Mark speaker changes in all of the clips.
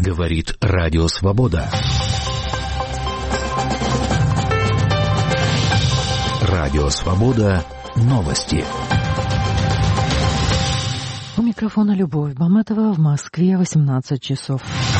Speaker 1: Говорит Радио Свобода. Радио Свобода. Новости.
Speaker 2: У микрофона Любовь Баматова. В Москве 18 часов.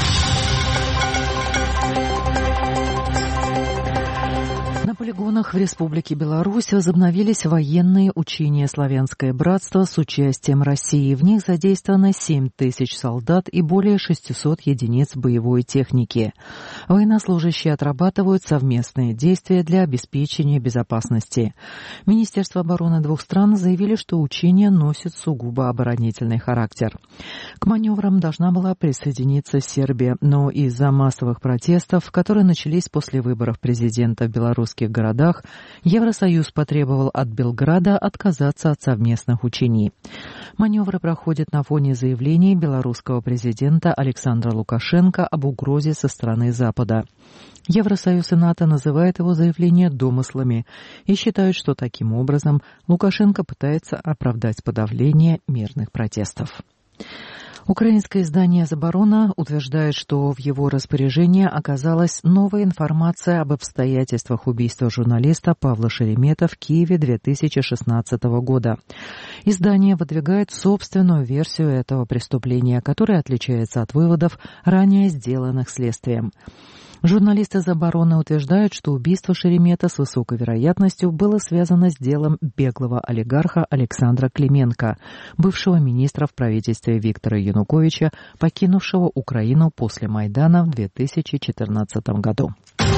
Speaker 2: На полигонах в Республике Беларусь возобновились военные учения «Славянское братство» с участием России. В них задействовано 7 тысяч солдат и более 600 единиц боевой техники. Военнослужащие отрабатывают совместные действия для обеспечения безопасности. Министерство обороны двух стран заявили, что учения носят сугубо оборонительный характер. К маневрам должна была присоединиться Сербия, но из-за массовых протестов, которые начались после выборов президента в белорусских городах, Евросоюз потребовал от Белграда отказаться от совместных учений. Маневры проходят на фоне заявлений белорусского президента Александра Лукашенко об угрозе со стороны Запада. Евросоюз и НАТО называют его заявление домыслами и считают, что таким образом Лукашенко пытается оправдать подавление мирных протестов. Украинское издание «Заборона» утверждает, что в его распоряжении оказалась новая информация об обстоятельствах убийства журналиста Павла Шеремета в Киеве 2016 года. Издание выдвигает собственную версию этого преступления, которая отличается от выводов, ранее сделанных следствием. Журналисты «Забороны» утверждают, что убийство Шеремета с высокой вероятностью было связано с делом беглого олигарха Александра Клименко, бывшего министра в правительстве Виктора Януковича, покинувшего Украину после Майдана в 2014 году.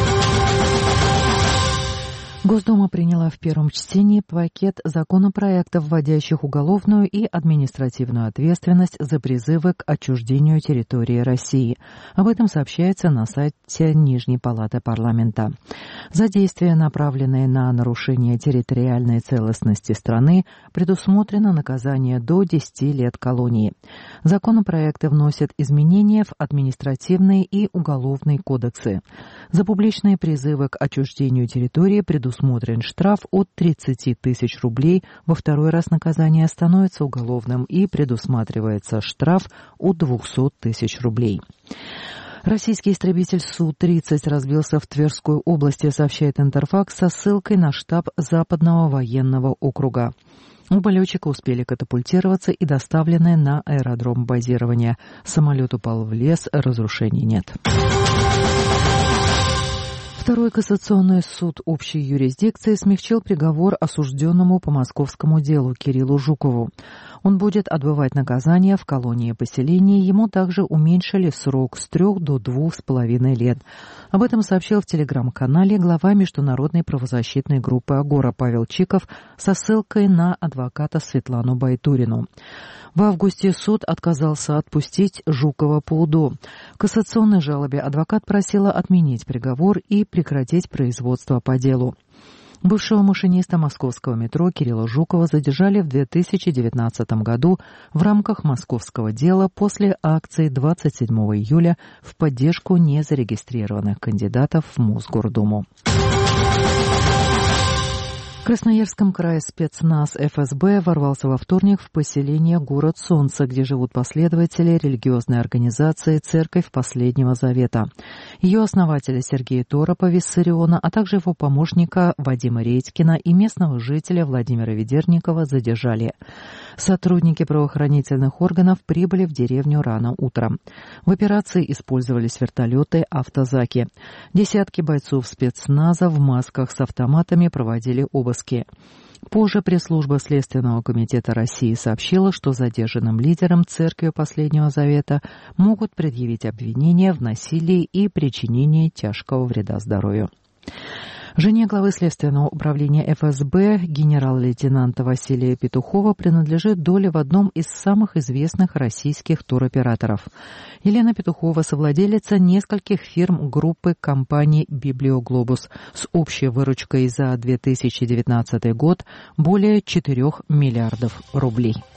Speaker 2: Госдума приняла в первом чтении пакет законопроектов, вводящих уголовную и административную ответственность за призывы к отчуждению территории России. Об этом сообщается на сайте Нижней палаты парламента. За действия, направленные на нарушение территориальной целостности страны, предусмотрено наказание до 10 лет колонии. Законопроекты вносят изменения в административный и уголовный кодексы. За публичные призывы к отчуждению территории предусмотрен штраф от 30 тысяч рублей, во второй раз наказание становится уголовным и предусматривается штраф от 200 тысяч рублей. Российский истребитель Су-30 разбился в Тверской области, сообщает Интерфакс со ссылкой на штаб Западного военного округа. Оба летчика успели катапультироваться и доставлены на аэродром базирования. Самолет упал в лес, разрушений нет. Второй кассационный суд общей юрисдикции смягчил приговор осужденному по московскому делу Кириллу Жукову. Он будет отбывать наказание в колонии-поселении. Ему также уменьшили срок с 3 до 2,5 лет. Об этом сообщил в телеграм-канале глава международной правозащитной группы «Агора» Павел Чиков со ссылкой на адвоката Светлану Байтурину. В августе суд отказался отпустить Жукова по УДО. В кассационной жалобе адвокат просила отменить приговор и прекратить производство по делу. Бывшего машиниста московского метро Кирилла Жукова задержали в 2019 году в рамках московского дела после акции 27 июля в поддержку незарегистрированных кандидатов в Мосгордуму. В Красноярском крае спецназ ФСБ ворвался во вторник в поселение Город Солнца, где живут последователи религиозной организации «Церковь Последнего Завета». Ее основателя Сергея Торопа, Виссариона, а также его помощника Вадима Редькина и местного жителя Владимира Ведерникова задержали. Сотрудники правоохранительных органов прибыли в деревню рано утром. В операции использовались вертолеты «Автозаки». Десятки бойцов спецназа в масках с автоматами проводили обыски. Позже пресс-служба Следственного комитета России сообщила, что задержанным лидерам Церкви Последнего Завета могут предъявить обвинения в насилии и причинении тяжкого вреда здоровью. Жене главы Следственного управления ФСБ генерал-лейтенанта Василия Петухова принадлежит доля в одном из самых известных российских туроператоров. Елена Петухова — совладелица нескольких фирм группы компаний «Библиоглобус» с общей выручкой за 2019 год более 4 миллиардов рублей.